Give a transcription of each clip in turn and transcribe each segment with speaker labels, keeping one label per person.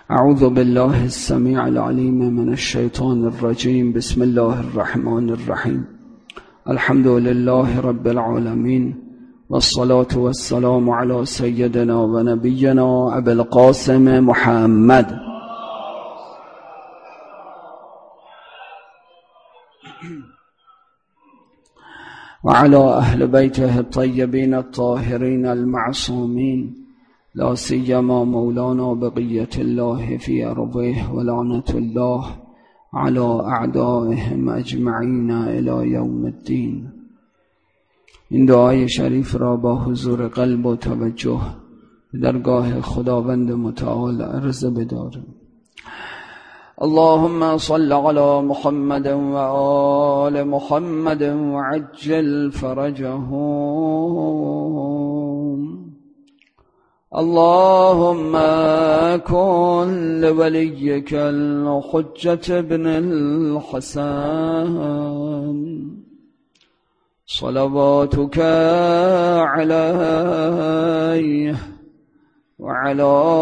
Speaker 1: اعوذ بالله السمیع العلیم من الشیطان الرجیم. بسم الله الرحمن الرحیم. الحمد لله رب العالمین والصلاة والسلام علی سیدنا و نبینا ابی القاسم محمد و علی اهل بیته الطیبین الطاهرین المعصومین، لا سیما مولانا بقیت الله فی ارضه و لعنت الله علی اعدائهم اجمعین الی یوم الدین. این دعای شریف را با حضور قلب و توجه به درگاه خداوند متعال عرض بداریم. اللهم صل على محمد و آل محمد و عجل فرجهم. اللهم كن لوليك الحجة بن الحسن صلواتك عليه وعلى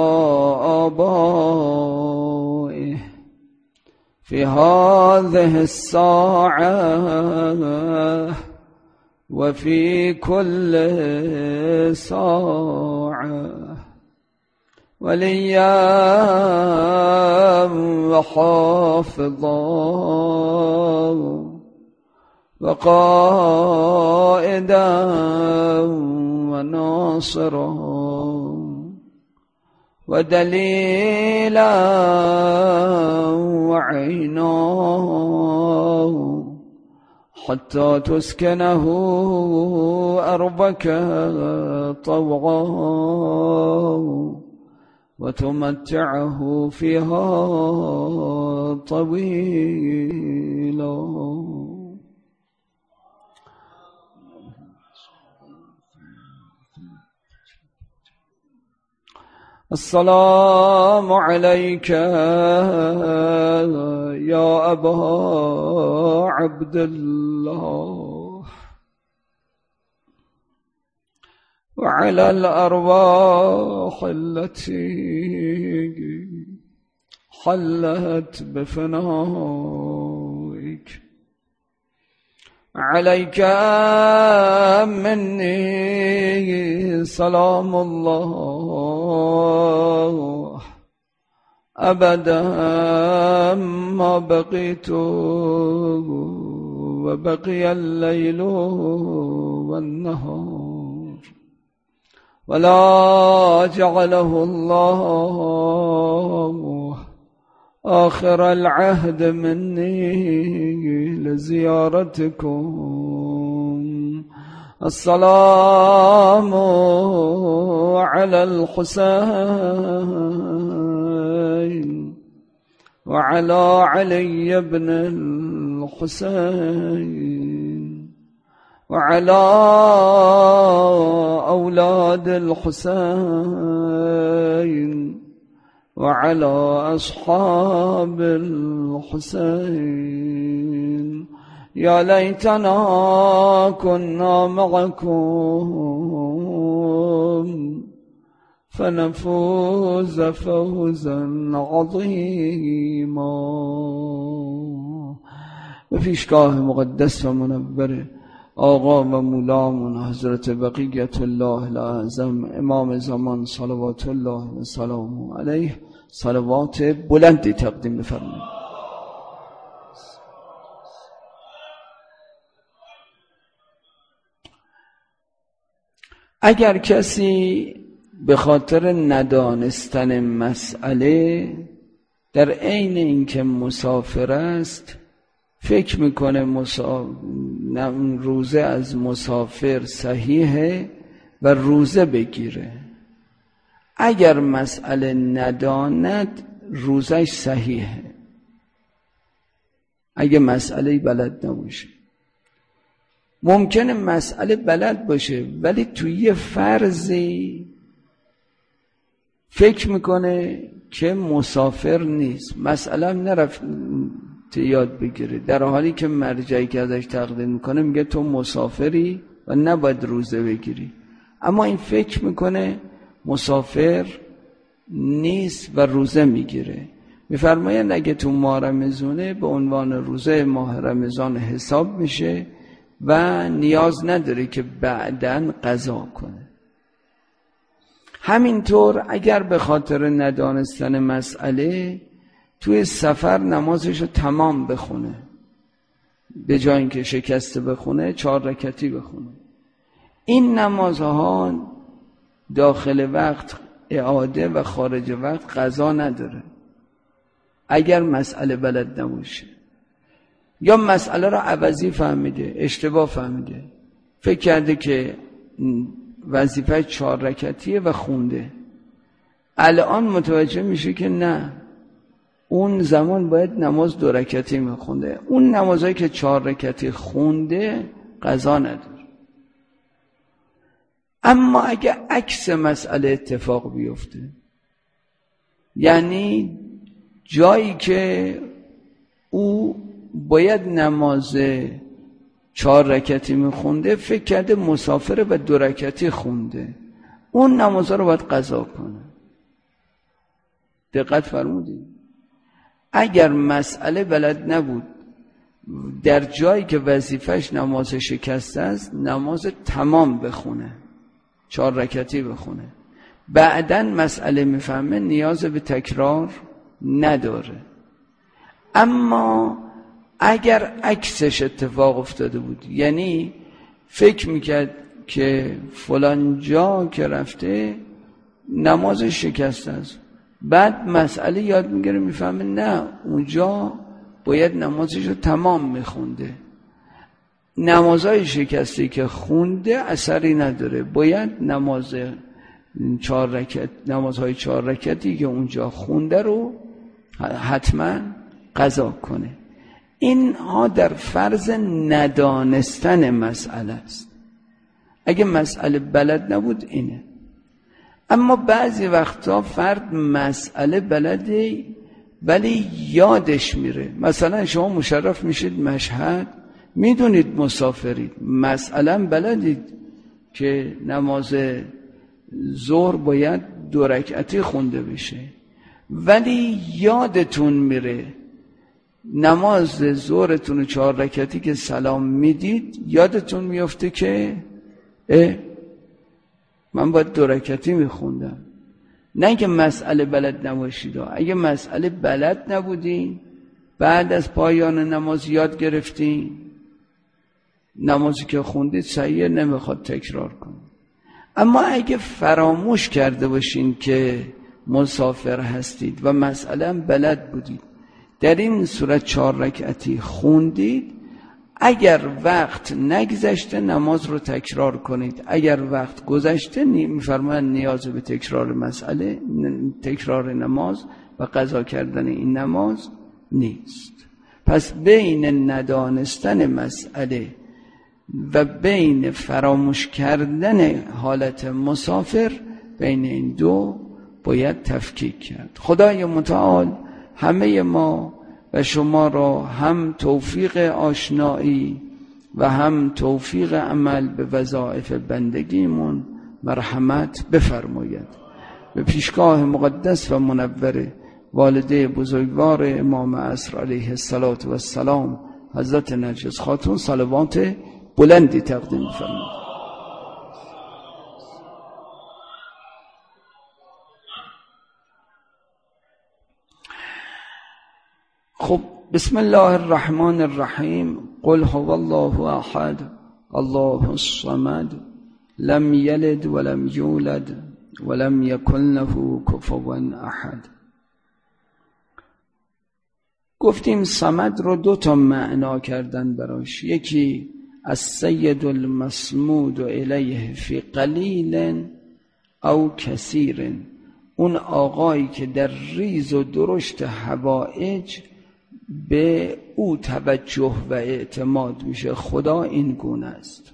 Speaker 1: آبائه في هذه الساعة وفي كل ساعة، وليا وحافظا وقائدا وناصرا ودليلا وعينا حتى تسكنه أرضك طوعا وتمتعه فيها طويلا. السلام عليك يا أبا عبد الله وعلى الأرواح التي حلت بفنائك. عليك مني سلام الله أبدا ما بقيت وبقي الليل والنهار، ولا جعله الله آخر العهد مني لزيارتكم. السلام على الحسين وعلى علي بن الحسين وعلى أولاد الحسين وعلى أصحاب الحسين. يا ليتنا كنا معكم فنفوز فوزا عظيما. به پیشگاه مقدس و منور آقا و مولامون حضرت بقیت الله الاعظم امام زمان صلوات الله و سلامه علیه صلوات بلندی تقدیم بفرمایید. اگر کسی به خاطر ندانستن مسئله در عین اینکه مسافر است فکر میکنه روزه از مسافر صحیحه و روزه بگیره، اگر مسئله نداند روزش صحیحه. اگه مسئله بلد نباشه، ممکنه مسئله بلد باشه ولی توی یه فرضی فکر میکنه که مسافر نیست، مسئله هم نرفت یاد بگیره، در حالی که مرجعی که ازش تقدیم میکنه میگه تو مسافری و نباید روزه بگیری. اما این فکر میکنه مسافر نیست و روزه میگیره. میفرمایند اگه تو ماه رمضانه به عنوان روزه ماه رمضان حساب میشه و نیاز نداره که بعداً قضا کنه. همینطور اگر به خاطر ندانستن مسئله توی سفر نمازش رو تمام بخونه، به جای اینکه شکسته بخونه 4 رکعتی بخونه، این نمازها داخل وقت اعاده و خارج وقت قضا نداره اگر مسئله بلد نباشه، یا مسئله را عوضی فهمیده، اشتباه فهمیده، فکر کرده که وظیفه 4 رکعتیه و خونده، الان متوجه میشه که نه، اون زمان باید نماز 2 رکعتی میخونده، اون نمازهایی که 4 رکعتی خونده قضا نداره. اما اگه عکس مسئله اتفاق بیفته، یعنی جایی که او باید نماز 4 رکعتی میخونده فکر کرده مسافره و 2 رکعتی خونده، اون نمازها رو باید قضا کنه. دقت فرمودید؟ اگر مسئله بلد نبود، در جایی که وظیفش نماز شکسته است نماز تمام بخونه، 4 رکعتی بخونه، بعداً مسئله میفهمه نیاز به تکرار نداره. اما اگر عکسش اتفاق افتاده بود، یعنی فکر میکرد که فلان جا که رفته نماز شکسته است، بعد مسئله یاد میگیره میفهمه نه، اونجا باید نمازش رو تمام میخونده، نمازهای شکسته که خونده اثری نداره، باید نمازهای 4 رکعتی که اونجا خونده رو حتما قضا کنه. اینها در فرض ندانستن مسئله است. اگه مسئله بلد نبود اینه. اما بعضی وقتا فرد مسئله بلده ولی یادش میره. مثلا شما مشرف میشید مشهد، میدونید مسافرید، مسئله بلدید که نماز ظهر باید 2 رکعتی خونده بشه، ولی یادتون میره نماز ظهرتون 4 رکعتی که سلام میدید یادتون میفته که من باید 2 رکعتی میخوندم. نه که مسئله بلد نباشید، اگه مسئله بلد نبودین بعد از پایان نماز یاد گرفتین، نمازی که خوندید صحیح، نمیخواد تکرار کنید. اما اگه فراموش کرده باشین که مسافر هستید و مسئله بلد بودید، در این صورت 4 رکعتی خوندید، اگر وقت نگذشته نماز رو تکرار کنید، اگر وقت گذشته میفرمایند نیاز به تکرار مسئله، تکرار نماز و قضا کردن این نماز نیست. پس بین ندانستن مسئله و بین فراموش کردن حالت مسافر، بین این دو باید تفکیک کرد. خدای متعال همه ما و شما را هم توفیق آشنایی و هم توفیق عمل به وظایف بندگیمون مرحمت بفرماید. به پیشگاه مقدس و منور والده بزرگوار امام عصر علیه السلام حضرت نرگس خاتون صلوات بلندی تقدیم فرمایید. خب، بسم الله الرحمن الرحیم. قل هو الله احد الله الصمد لم یلد ولم یولد ولم یکن له کفوا احد. گفتیم صمد رو 2 تا معنا کردن براش، یکی السید المصمود الیه فی قلیل او کثیر، اون آقایی که در ریز و درشت حوائج به او توجه و اعتماد میشه، خدا این گونه است.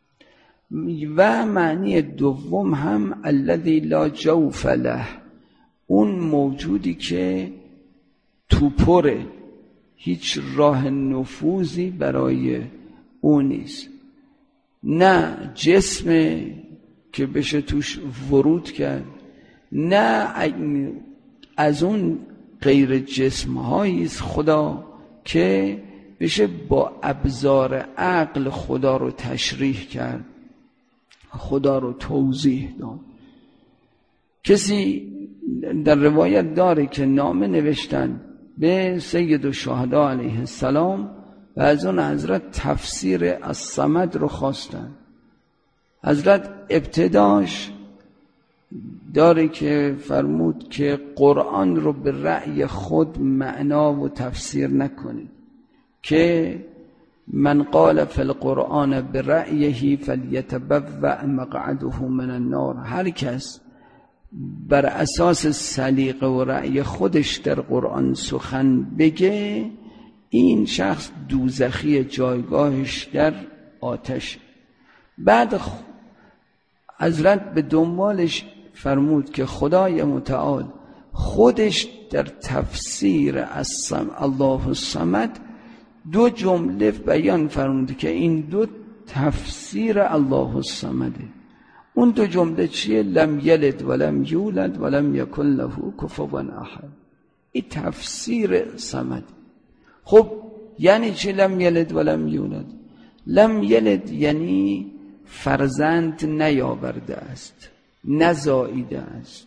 Speaker 1: و معنی دوم هم الذی لا جوف له، اون موجودی که توپره، هیچ راه نفوذی برای او نیست، نه جسم که بشه توش ورود کرد، نه از اون غیر جسم‌هایی است خدا که بشه با ابزار عقل خدا رو تشریح کرد، خدا رو توضیح داد. کسی در روایت داره که نامه نوشتن به سید الشهدا علیه السلام و از اون حضرت تفسیر الصمد رو خواستن. حضرت ابتداش داره که فرمود که قرآن رو به رأی خود معنا و تفسیر نکنید، که من قال فی القرآن برأیه فلیتبوأ مقعده من النار. هر کس بر اساس سلیقه و رأی خودش در قرآن سخن بگه، این شخص دوزخی، جایگاهش در آتش. بعد حضرت به دنبالش فرمود که خدای متعال خودش در تفسیر الله الصمد 2 جمله بیان فرمود که این 2 تفسیر الله الصمده. اون 2 جمله چیه؟ لم یلد ولم یولد ولم یکن له کفوا احد. این تفسیر صمد. خب یعنی چی لم یلد ولم یولد؟ لم یلد یعنی فرزند نیاورده است، نزاییده است،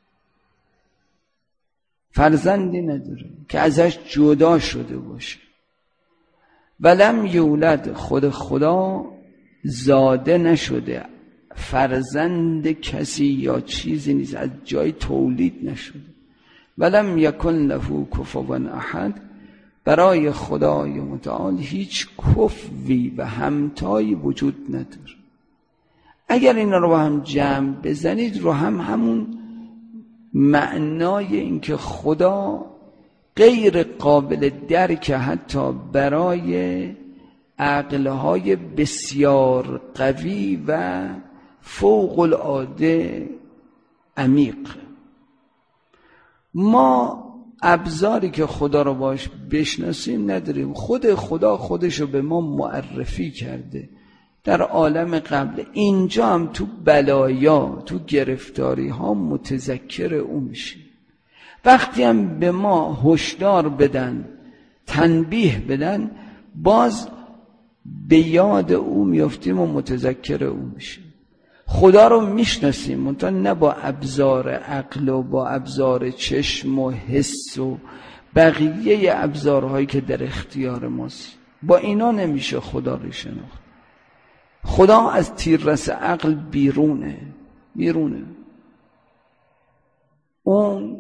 Speaker 1: فرزندی نداره که ازش جدا شده باشه. ولم یولد، خود خدا زاده نشده، فرزند کسی یا چیزی نیست، از جای تولید نشده. ولم یکن له کفوا احد، برای خدای متعال هیچ کفوی و همتایی وجود نداره. اگر اینا رو با هم جمع بزنید رو همون معنای این که خدا غیر قابل درک حتی برای عقلهای بسیار قوی و فوق العاده عمیق. ما ابزاری که خدا رو باش بشناسیم نداریم. خود خدا خودش رو به ما معرفی کرده در عالم قبل. اینجا هم تو بلایا، تو گرفتاری ها متذکر او میشیم. وقتی هم به ما هشدار بدن، تنبیه بدن، باز به یاد او میافتیم و متذکر او میشیم. خدا رو میشناسیم، منتها نه با ابزار عقل و با ابزار چشم و حس و بقیه ابزارهایی که در اختیار ماست. با اینا نمیشه خدا رو شناخت. خدا از تیررس عقل بیرونه. اون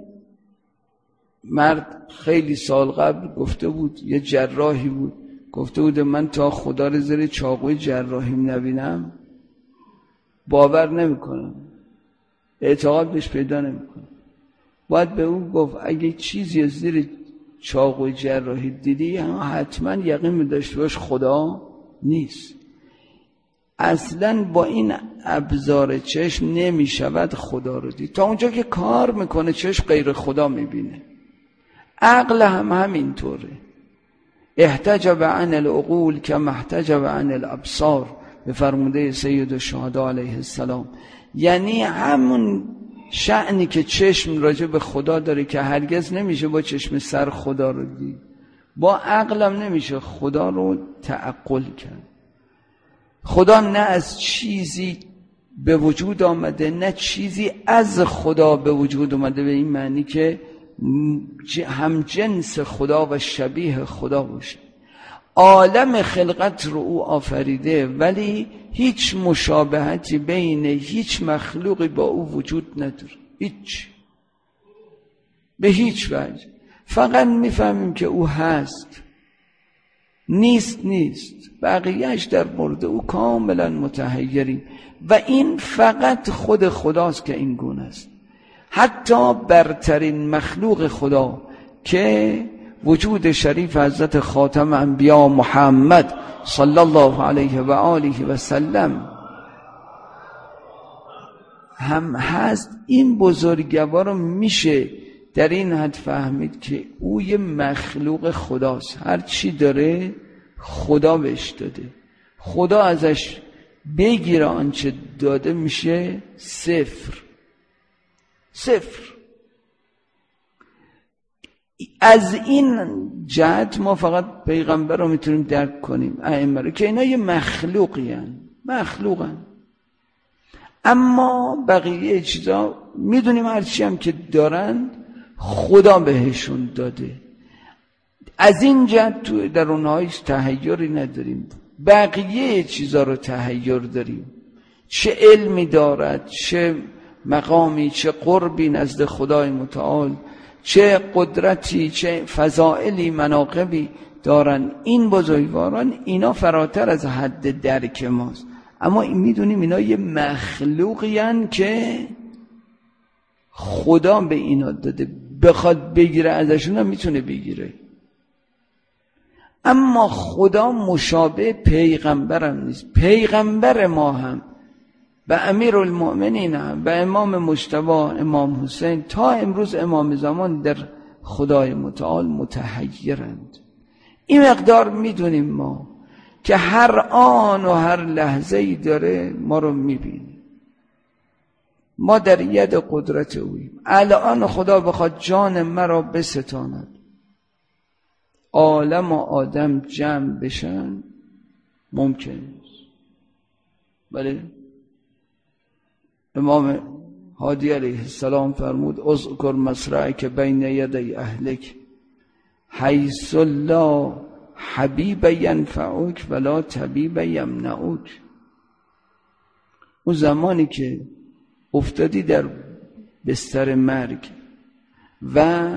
Speaker 1: مرد خیلی سال قبل گفته بود، یه جراحی بود، گفته بود من تا خدا رو زیر چاقوی جراحیم نبینم باور نمیکنم، اعتقاد بهش پیدا نمیکنم. باید به اون گفت اگه چیزی زیر چاقوی جراحی دیدی حتما یقین می‌داشته باش خدا نیست. اصلا با این ابزار چشم نمیشود خدا رو دید. تا اونجا که کار میکنه چشم غیر خدا میبینه. عقل هم همینطوره. احتجب عن العقول کما احتجب عن الابصار، به فرموده سید الشهدا علیه السلام. یعنی همون شأنی که چشم راجع به خدا داره که هرگز نمیشه با چشم سر خدا رو دید، با عقلم نمیشه خدا رو تعقل کرد. خدا نه از چیزی به وجود آمده، نه چیزی از خدا به وجود آمده، به این معنی که هم جنس خدا و شبیه خدا باشه. عالم خلقت رو او آفریده، ولی هیچ مشابهتی بین هیچ مخلوقی با او وجود نداره. به هیچ وجه. فقط میفهمیم که او هست، نیست بقیهش در مورد او کاملا متحیریم. و این فقط خود خداست که این گونه است. حتی برترین مخلوق خدا که وجود شریف حضرت خاتم انبیا محمد صلی الله علیه و آله و سلم هم هست، این بزرگوار رو میشه در این حد فهمید که او یه مخلوق خداست. هر چی داره خدا بهش داده. خدا ازش بگیره آنچه داده میشه صفر. صفر. از این جهت ما فقط پیغمبر رو میتونیم درک کنیم، ائمه رو، که اینا یه مخلوقن. اما بقیه چیزا میدونیم هرچی هم که دارن خدا بهشون داده. از این جهت تو در اونها هیچ تحیری نداریم. بقیه چیزا رو تحیر داریم، چه علمی دارد، چه مقامی، چه قربی نزد خدای متعال، چه قدرتی، چه فضائلی، مناقبی دارن این بزرگواران، اینا فراتر از حد درک ماست. اما میدونیم اینا یه مخلوقی هن که خدا به اینا داده، بخواد بگیره ازشون هم میتونه بگیره. اما خدا مشابه پیغمبرم نیست. پیغمبر ما هم و امیرالمؤمنین هم و امام مجتبی امام حسین تا امروز امام زمان در خدای متعال متحیرند. این مقدار میدونیم ما که هر آن و هر لحظه‌ای داره ما رو میبینیم. ما در ید قدرت اویم. الان خدا بخواد جان مرا بستاند، عالم و آدم جمع بشن، ممکن است. بله امام هادی علیه السلام فرمود اذکر مصرعک بین یدی اهلک حیث لا حبیب ینفعک ولا طبیب یمنعک. اون زمانی که افتادی در بستر مرگ و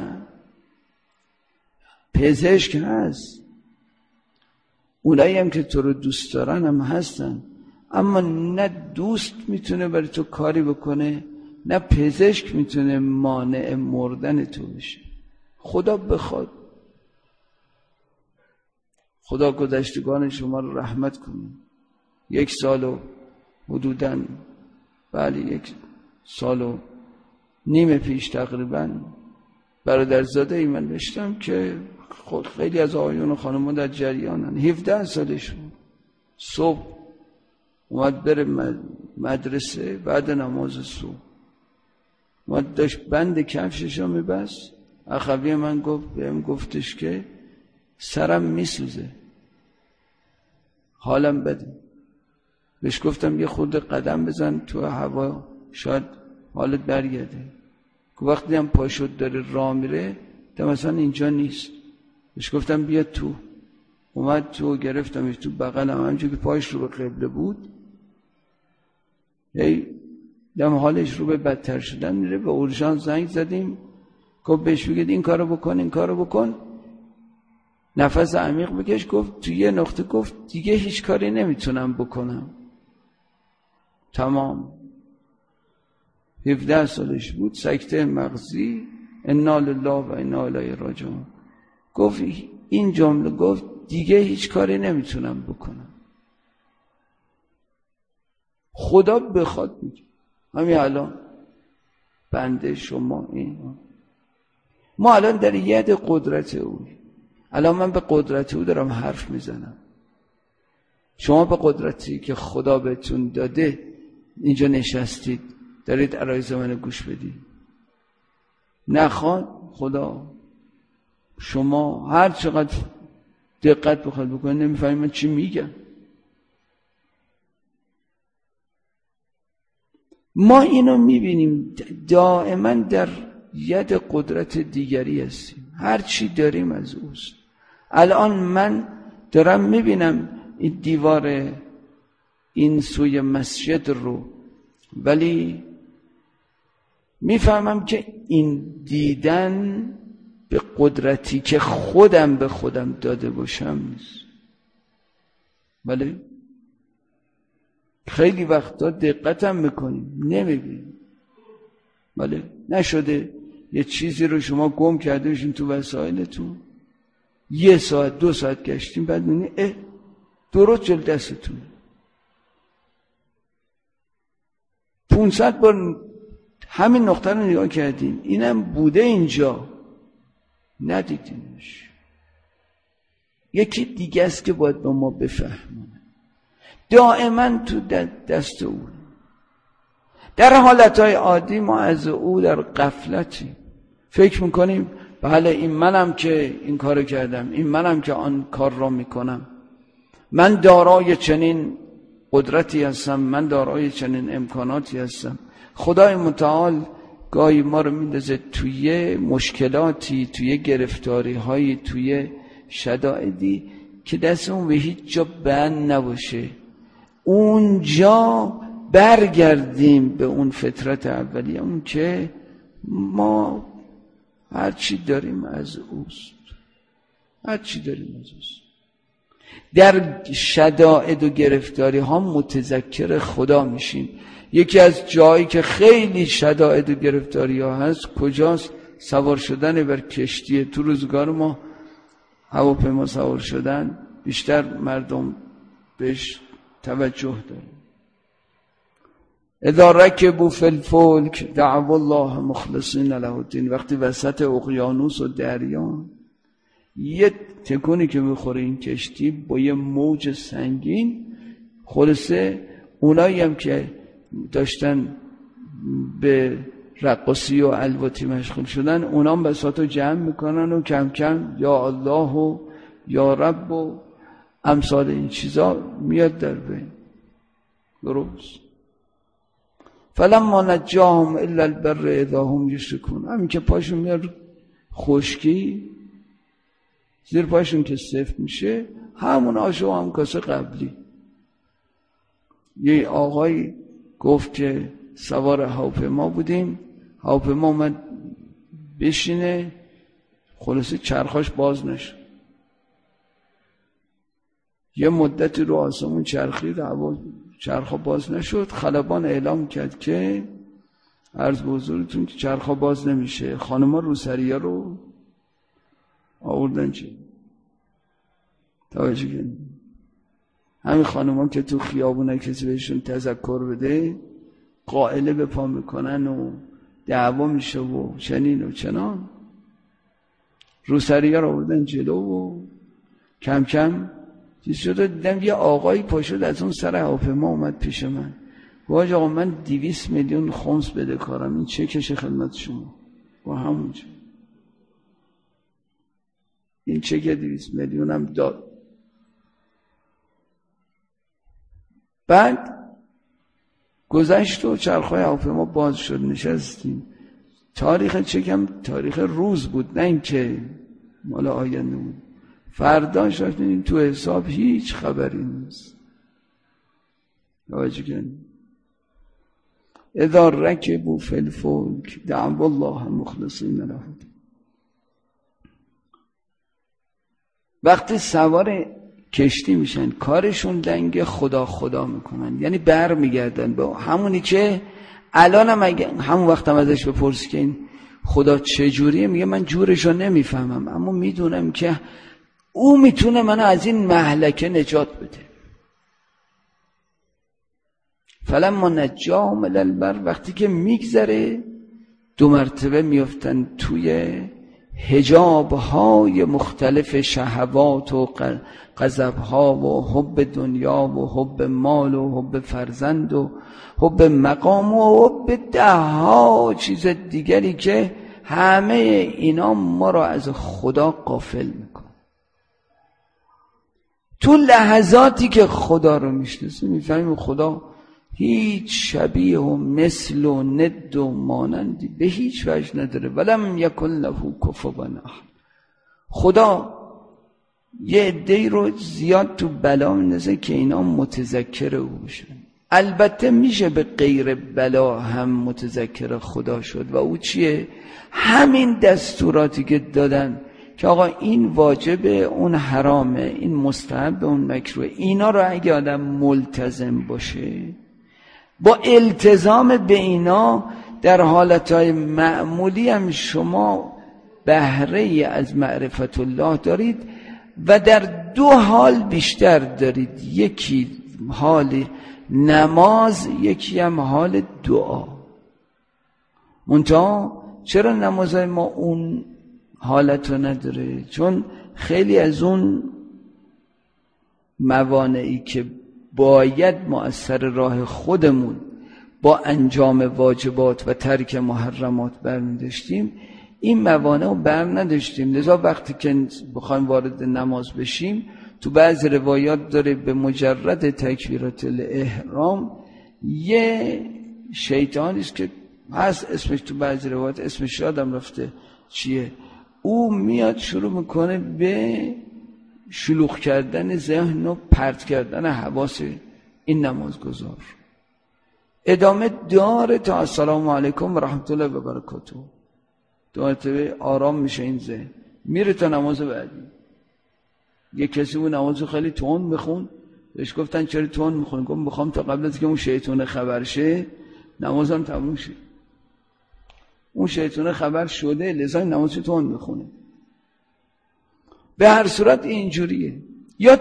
Speaker 1: پزشک هست، اونایی هم که تو رو دوست دارن هم هستن، اما نه دوست میتونه برای تو کاری بکنه، نه پزشک میتونه مانع مردن تو بشه. خدا بخواد. خدا گذشتگان شما رو رحمت کنه. 1 سال و حدوداً 1.5 سال پیش تقریباً برادرزاده ای من داشتم که خود خیلی از آقایون و خانم‌ها در جریانن. 17 سالش بود. صبح اومد بره مدرسه، بعد نماز صبح اومد داشت بند کفشش رو میبست. اخوی من بهم گفتش که سرم میسوزه، حالم بده. بهش گفتم یه خورده قدم بزن تو هوا، شاید حالت برگرده. که وقتی هم پاشد داره راه میره، مثلا اینجا نیست. بهش گفتم بیا تو. اومد تو، گرفتمش تو بغلم، همونجور که پایش رو به قبله بود، دم حالش رو به بدتر شدن میره. به اورژانس زنگ زدیم، گفت بهش بگید این کارو بکن، این کارو بکن، نفس عمیق بکش. گفت تو یه نقطه گفت دیگه هیچ کاری نمیتونم بکنم، تمام. 17 سالش بود، سکته مغزی، انا لله و انا الیه راجعون. گفت این جمله، گفت دیگه هیچ کاری نمیتونم بکنم. خدا بخواد میگه همین الان بنده شما این، ما الان در ید قدرت او. الان من به قدرت او دارم حرف میزنم، شما به قدرتی که خدا بهتون داده اینجا نشستید، دارید عرایض من گوش بدید. نخواد خدا شما هر چقدر دقت بخواد بکنید نمیفهمید من چی میگم. ما اینو میبینیم دائما در ید قدرت دیگری هستیم، هر چی داریم از اوست. الان من دارم میبینم این دیوار این سوی مسجد رو، ولی میفهمم که این دیدن به قدرتی که خودم به خودم داده باشم نیست. بله خیلی وقتا دقتم میکنیم نمیبینیم. بله نشده یه چیزی رو شما گم کرده باشین تو وسایلتون، 1 ساعت 2 ساعت گشتیم، بعد میبینی درست جلو دستتون. 500 بار همین نقطه رو نگاه کردیم، اینم بوده اینجا ندیدیمش. یکی دیگه است که باید با ما بفهمونه. دائما تو دست او. در حالتهای عادی ما از او در غفلتیم، فکر میکنیم بله این منم که این کارو کردم، این منم که آن کار را میکنم، من دارای چنین قدرتی هستم، من دارای چنین امکاناتی هستم. خدای متعال گاهی ما رو میندازه توی مشکلاتی، توی گرفتاری هایی، توی شدائدی که دست اون به هیچ جا بند نباشه، اونجا برگردیم به اون فطرت اولیه، اون که ما هر چی داریم از اوست، هر چی داریم از اوست. در شدائد و گرفتاری ها متذکر خدا میشیم. یکی از جایی که خیلی شدائد و گرفتاری ها هست کجاست؟ سوار شدن بر کشتی. تو روزگار ما هواپیما سوار شدن بیشتر مردم بهش توجه دارن. اذا رکبوا فی الفلک دعوا الله مخلصین له الدین. وقتی وسط اقیانوس و دریا یه تکونی که بخوره این کشتی با یه موج سنگین، خلاصه اونایی هم که داشتن به رقاصی و الواتی مشغول شدن، اونا هم بساطو جمع میکنن و کم کم یا الله و یا رب و امثال این چیزا میاد در بین. درست؟ فلما نجاهم الا البر اذا هم یشرکون. همین که پاشون میاد خشکی، زیر پاشون که سفت میشه، همون آشو هم کاسه قبلی. یه آقای گفت که سوار هواپیما بودیم، هواپیما اومد بشینه، خلاصه چرخاش باز نشد. یه مدتی رو آسمون چرخید، چرخا باز نشد. خلبان اعلام کرد که عرض به حضورتون که چرخا باز نمیشه. خانما روسریه رو آوردن چه؟ توجه کنید. همین خانما که تو خیابونه کسی بهشون تذکر بده قائله به پا میکنن و دعوا میشه و چنین و چنان. روسریه رو آوردن جلو و کم کم چیز شده. دیدم یه آقایی پاشد از اون سر هواپیما اومد پیش من. گفت آقا من 200 میلیون خمس بده کارم، این چکش خدمت شما. با همونجا این چک 200 میلیونم داد. بعد گذشت و چرخهای هواپیما باز شد، نشستیم. تاریخ چکم تاریخ روز بود، نه این که مال آینده بود. فردا شدیم تو حساب هیچ خبری نیست. توجه کنید. اذا رکبوا فی الفلک دعوا الله مخلصین له الدین. وقتی سوار کشتی میشن کارشون لنگ خدا خدا میکنن، یعنی بر میگردن به همونی که الانم اگه همون وقتم ازش بپرسی که این خدا چجوریه، میگه من جورشو نمیفهمم، اما میدونم که او میتونه منو از این مهلکه نجات بده. فلما نجاهم الی البر. وقتی که میگذره 2 مرتبه میافتن توی حجاب‌های مختلف شهوات و غضب‌ها و حب دنیا و حب مال و حب فرزند و حب مقام و حب 10 چیز دیگری که همه اینا ما را از خدا غافل میکنه. تو لحظاتی که خدا رو میشناسیم میفهمیم خدا هیچ شبیه و مثل و ند و مانندی به هیچ وجه نداره. ولم یکن له کفوا احد. خدا یه عده‌ای رو زیاد تو بلا میندازه که اینا متذکر او بشن. البته میشه به غیر بلا هم متذکر خدا شد و او چیه؟ همین دستوراتی که دادن که آقا این واجبه، اون حرامه، این مستحب، اون مکروه، اینا رو اگه آدم ملتزم باشه با التزام به اینا در حالتهای معمولی هم شما بهره از معرفت الله دارید و در 2 حال بیشتر دارید. یکی حال نماز، یکی هم حال دعا. منتها چرا نمازهای ما اون حالت رو نداره؟ چون خیلی از اون موانعی که باید ما از سر راه خودمون با انجام واجبات و ترک محرمات برمی‌داشتیم، این موانع رو بر نداشتیم. لذا وقتی که بخوایم وارد نماز بشیم، تو بعض روایات داره به مجرد تکبیرات الاحرام یه شیطانی است که هست اسمش تو بعض روایات اسمش یادم رفته چیه، او میاد شروع میکنه به شلوغ کردن ذهن و پرت کردن حواس این نمازگزار. ادامه داره تا السلام علیکم و رحمت الله و برکاته. دو آرام میشه این ذهن، میره تا نماز بعدی. یه کسی بود نمازو خیلی تند بخون، بهش گفتن چرا تند میخونی؟ گفت بخوام تا قبل از که اون شیطان خبر شه نمازم تموم شه. اون شیطان خبر شده لذا نمازو تند میخونه. به هر صورت اینجوریه. یا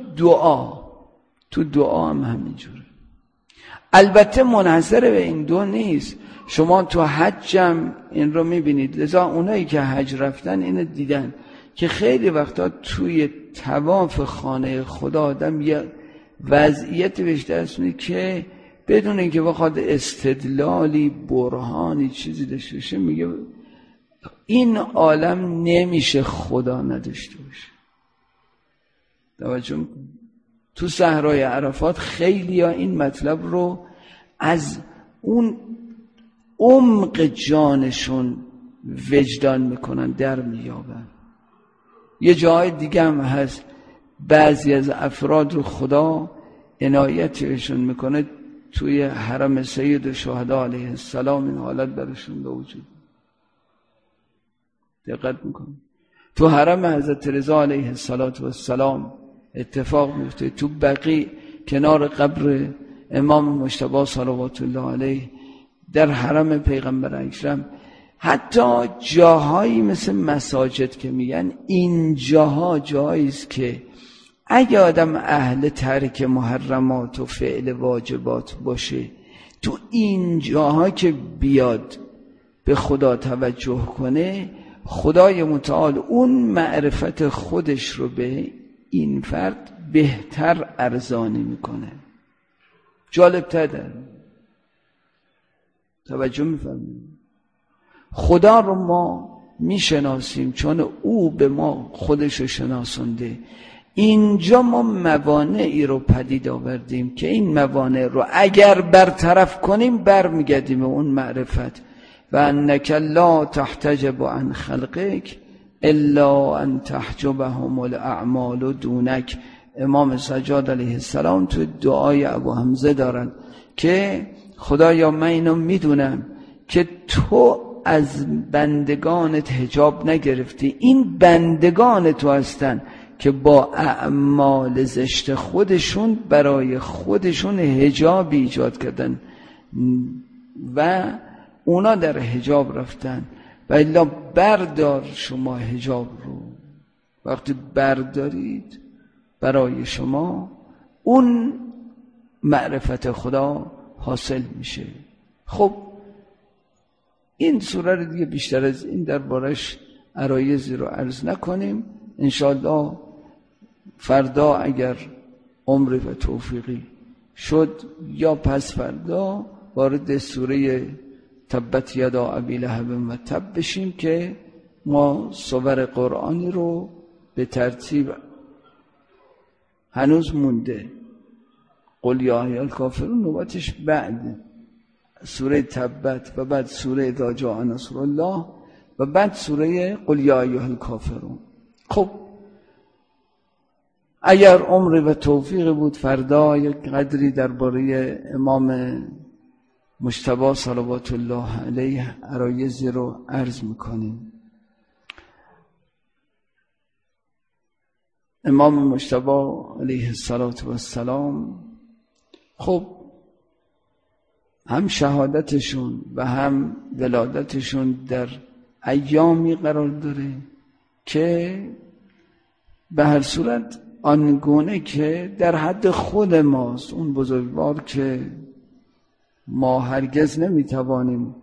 Speaker 1: تو دعا هم همینجوره. البته منحصر به این دو نیست، شما تو حج هم این رو میبینید. لذا اونایی که حج رفتن اینو دیدن که خیلی وقتا توی طواف خانه خدا آدم یه وضعیت بهش دست میده که بدون اینکه بخواد استدلالی برهانی چیزی داشته باشه میگه این عالم نمیشه خدا نداشته باشه. توجه تو صحرای عرفات خیلی ها این مطلب رو از اون عمق جانشون وجدان میکنن، در میابن. یه جای دیگه هم هست بعضی از افراد رو خدا عنایتشون میکنه توی حرم سید شهدا علیه السلام این حالت برشون به وجود. دقت میکنه تو حرم حضرت رضا علیه السلام اتفاق میفته، تو بقیع کنار قبر امام مجتبی صلوات الله علیه، در حرم پیغمبر اکرم، حتی جاهایی مثل مساجد که میگن این جاها جایی است که اگه آدم اهل ترک محرمات و فعل واجبات باشه، تو این جاها که بیاد به خدا توجه کنه، خدای متعال اون معرفت خودش رو به این فرد بهتر ارزانی میکنه، جالب تر. توجه میفرمایید؟ خدا رو ما میشناسیم چون او به ما خودش رو شناسونده. اینجا ما موانعی رو پدید آوردیم که این موانع رو اگر برطرف کنیم برمیگردیم به اون معرفت. و انک لا تحتجب عن خلقک الا ان تحجبهم الاعمال دونک. امام سجاد علیه السلام تو دعای ابو حمزه دارن که خدایا من اینو میدونم که تو از بندگانت حجاب نگرفتی، این بندگان تو هستن که با اعمال زشت خودشون برای خودشون حجاب ایجاد کردن و اونا در حجاب رفتن. و الا بردار شما حجاب رو، وقتی بردارید برای شما اون معرفت خدا حاصل میشه. خب این سوره رو دیگه بیشتر از این دربارش عرایضی رو عرض نکنیم. انشاءالله فردا اگر عمر و توفیقی شد یا پس فردا وارد سوره تبت یدا ابی لهب و تب بشیم که ما سور قرآنی رو به ترتیب هنوز مونده. قل یا ایها الکافرون نوبتش بعد سوره تبت و بعد سوره اذا جاء نصر الله و بعد سوره قل یا ایها الکافرون. خب اگر عمر و توفیق بود فردا یک قدری درباره امام مجتبی صلوات الله علیه عرایضی رو عرض میکنیم. امام مجتبی علیه السلام خب هم شهادتشون و هم ولادتشون در ایامی قرار داره که به هر صورت آنگونه که در حد خود ماست، اون بزرگوار که ما هرگز نمیتوانیم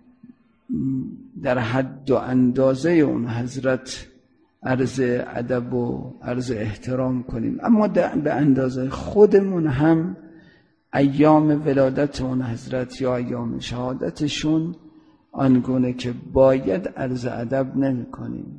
Speaker 1: در حد و اندازه اون حضرت عرض ادب و عرض احترام کنیم، اما به اندازه خودمون هم ایام ولادت اون حضرت یا ایام شهادتشون آنگونه که باید عرض ادب نمی کنیم.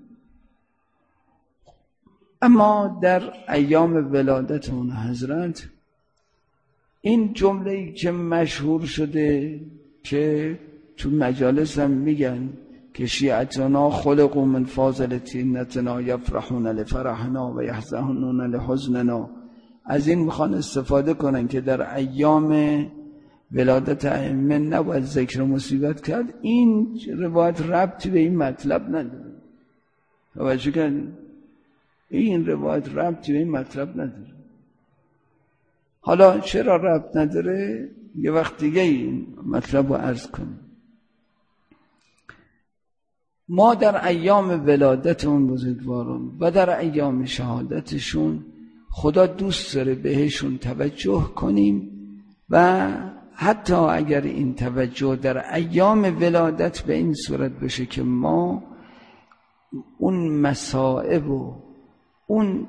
Speaker 1: اما در ایام ولادت اون حضرت این جمله‌ای که مشهور شده که تو مجالس هم میگن که شیعتنا خلقوا من فاضل طینتنا یفرحون لفرحنا و یحزنون لحزننا، از این میخوان استفاده کنن که در ایام ولادت ائمه نباید ذکر مصیبت کرد. این روایت ربطی به این مطلب نداره. توجه کردید؟ این روایت ربطی به این مطلب نداره. حالا چرا ربط نداره؟ یه وقت دیگه این مطلب رو عرض کنیم. ما در ایام ولادت اون بزرگواران و در ایام شهادتشون خدا دوست داره بهشون توجه کنیم و حتی اگر این توجه در ایام ولادت به این صورت بشه که ما اون مصائب و اون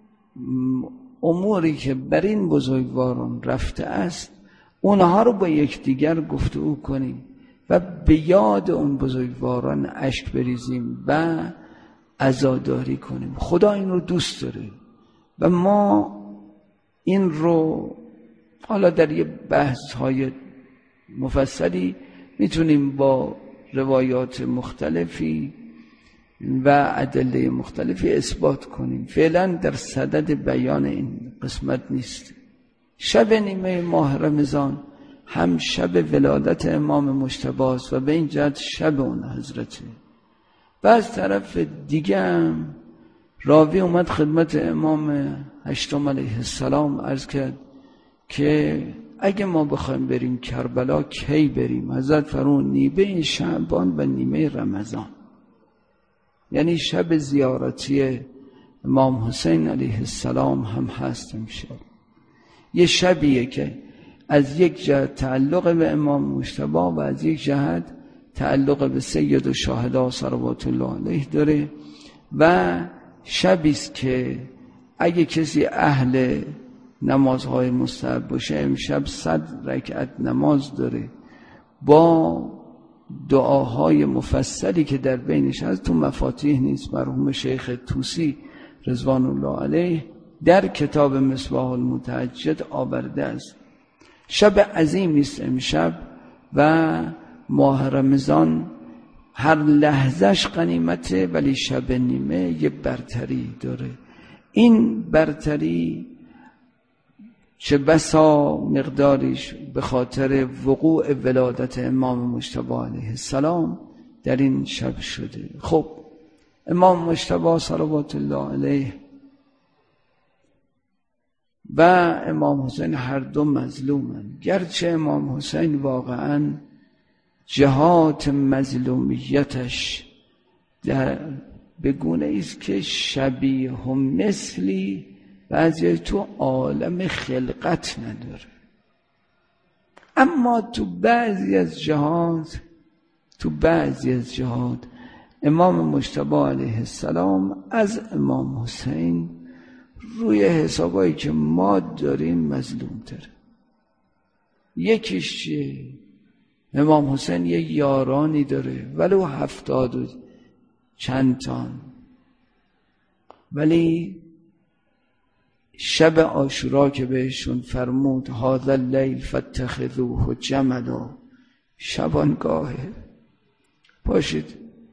Speaker 1: اموری که بر این بزرگواران رفته است اونها رو با یکدیگر گفتگو کنیم و به یاد اون بزرگواران اشک بریزیم و عزاداری کنیم. خدا این رو دوست داره و ما این رو حالا در یه بحث‌های مفصلی میتونیم با روایات مختلفی و ادله مختلفی اثبات کنیم. فعلا در صدد بیان این قسمت نیست. شب نیمه ماه رمضان هم شب ولادت امام مجتبی است و به این جهت شب اون حضرته. و از طرف دیگه هم راوی اومد خدمت امام هشتم علیه السلام عرض کرد که اگه ما بخوایم بریم کربلا کی بریم؟ حضرت فرمود نیمه شعبان و نیمه رمضان، یعنی شب زیارتی امام حسین علیه السلام هم هست امشب. یه شبیه که از یک جهت تعلق به امام مجتبی و از یک جهت تعلق به سید الشهدا صلوات الله علیه داره و شبیست که اگه کسی اهل نمازهای مستحب باشه امشب 100 رکعت نماز داره با دعاهای مفصلی که در بینش هست. تو مفاتیح نیست، مرحوم شیخ طوسی رضوان الله علیه در کتاب مصباح المتهجد آورده است. شب عظیمی است امشب و ماه رمضان هر لحظهش غنیمته، ولی شب نیمه یه برتری داره. این برتری چه بسا مقداریش به خاطر وقوع ولادت امام مجتبی علیه السلام در این شب شده. خب امام مجتبی صلوات الله علیه و امام حسین هر دو مظلومن، گرچه امام حسین واقعا جهات مظلومیتش در بگونه ایست که شبیه هم مثلی بعضی تو عالم خلقت نداره، اما تو بعضی از جهات امام مجتبی علیه السلام از امام حسین روی حسابایی که ما داریم مظلوم تره. یکیش چیه؟ امام حسین یه یارانی داره ولو 70 و چند تان، ولی شب عاشورا که بهشون فرمود هذا اللیل فاتخذوه جملا، شبانگاهه، باشید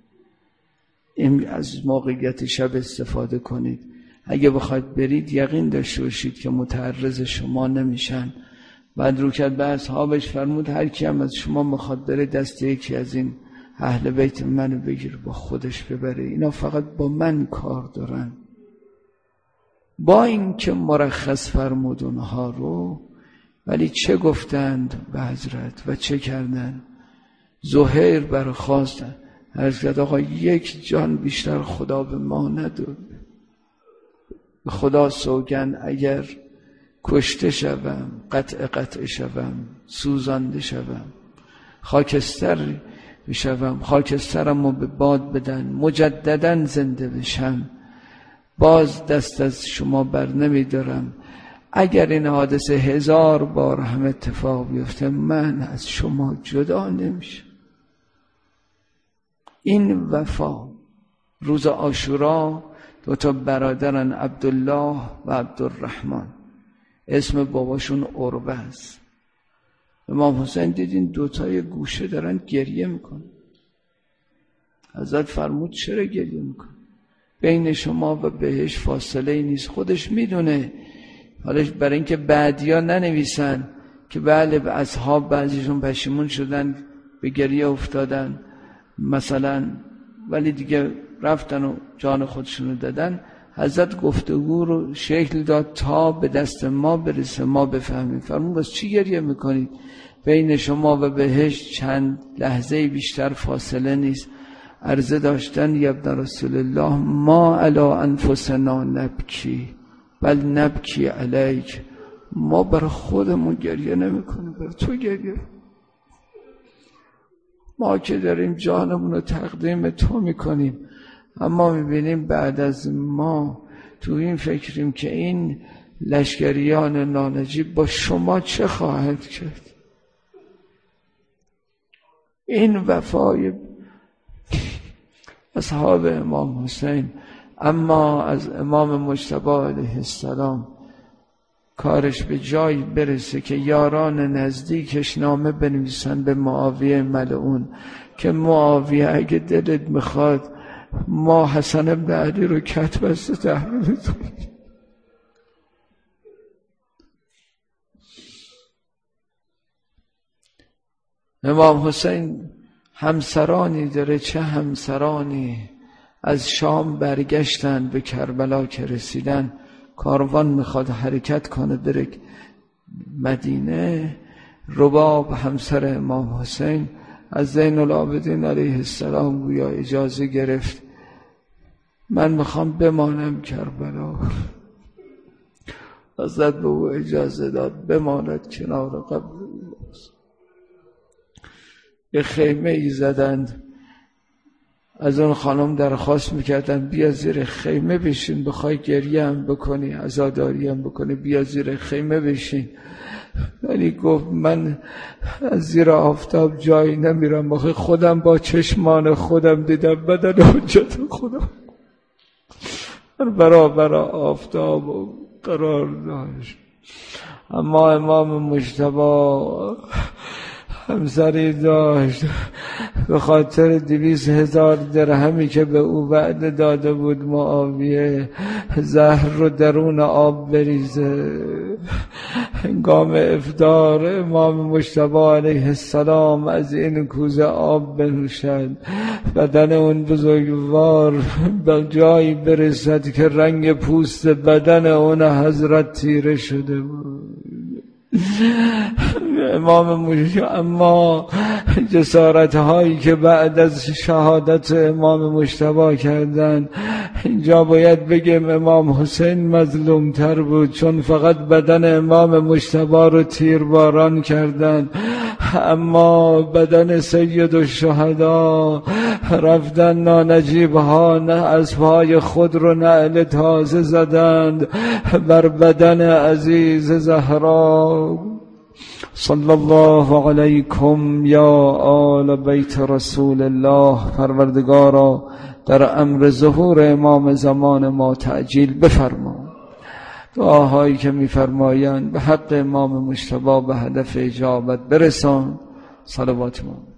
Speaker 1: از موقعیت شب استفاده کنید. اگه بخواید برید یقین داشته باشید که متعرض شما نمیشن. بعد رو کرد به اصحابش فرمود هر کی هم از شما میخواد بره دست یکی از این اهل بیت منو بگیر با خودش ببره، اینا فقط با من کار دارن. با این که مرخص فرمود اونها رو، ولی چه گفتند به حضرت و چه کردن؟ زهیر برخواستن، عرض کرد آقا یک جان بیشتر خدا به ما نداد، به خدا سوگند اگر کشته شوم، قطع شوم، سوزانده شوم، خاکستر بشوم، خاکسترم رو به باد بدن، مجددا زنده بشم، باز دست از شما بر نمی دارم. اگر این حادثه 1000 بار هم اتفاق بیفته من از شما جدا نمیشم. این وفا. روز عاشورا 2 برادرن، عبدالله و عبدالرحمن، اسم باباشون عروه است. امام حسین دیدین 2 یه گوشه دارن گریه میکنن. حضرت فرمود چرا گریه میکن؟ بین شما و بهش فاصله ای نیست. خودش میدونه، حالش برای اینکه بعدیا ننویسن که بله به اصحاب بعضیشون پشیمون شدن به گریه افتادن مثلا، ولی دیگه رفتن و جان خودشونو دادن. حضرت گفتگو رو شکل داد تا به دست ما برسه، ما بفهمیم. فرمود بس چی گریه میکنید؟ بین شما و بهشت چند لحظه بیشتر فاصله نیست. عرضه داشتن یا ابن رسول الله ما علی انفسنا نبکی بل نبکی علیک. ما بر خودمون گریه نمی کنیم، بر تو گریه. ما که داریم جانمون رو تقدیم تو میکنیم، اما میبینیم بعد از ما تو این فکریم که این لشکریان نانجیب با شما چه خواهد کرد. این وفای اصحاب امام حسین. اما از امام مجتبی علیه السلام کارش به جایی برسه که یاران نزدیکش نامه بنویسن به معاویه ملعون که معاویه اگه دلت میخواد ما حسن بن علی رو کت بسته تحویل بدیم. امام حسین همسرانی داره، چه همسرانی. از شام برگشتن به کربلا که رسیدن، کاروان میخواد حرکت کنه بره مدینه. رباب همسر امام حسین از زین العابدین علیه السلام گویا اجازه گرفت، من میخوام بمانم کربلا. حضرت به او اجازه داد بماند کنار قبر. یه خیمه ای زدند، از اون خانم درخواست میکردن بیا زیر خیمه بشین، بخوای گریه هم بکنی عزاداری هم بکنی بیا زیر خیمه بشین. ولی گفت من از زیر آفتاب جایی نمیرم، آخه خودم با چشمان خودم دیدم بدن حجت خودم برابر آفتاب و قرار داشت. اما امام مجتبی همسری داشت به خاطر 200,000 درهمی که به او وعده داده بود معاویه زهر رو درون آب بریزه. هنگام افطار امام مجتبی علیه السلام از این کوزه آب بنوشد، بدن اون بزرگوار به جایی برسد که رنگ پوست بدن اون حضرت تیره شده بود. اما جسارت هایی که بعد از شهادت امام مجتبی کردن، اینجا باید بگیم امام حسین مظلوم تر بود، چون فقط بدن امام مجتبی رو تیرباران کردن، اما بدن سید الشهدا رفتن نانجیب ها از پای خود رو نعل تازه زدند بر بدن عزیز زهرا. صلی الله علیکم یا آل بیت رسول الله. پروردگارا در امر ظهور امام زمان ما تعجیل بفرما. دعاهایی که میفرمایند به حق امام مجتبی به هدف اجابت برسان. صلوات ما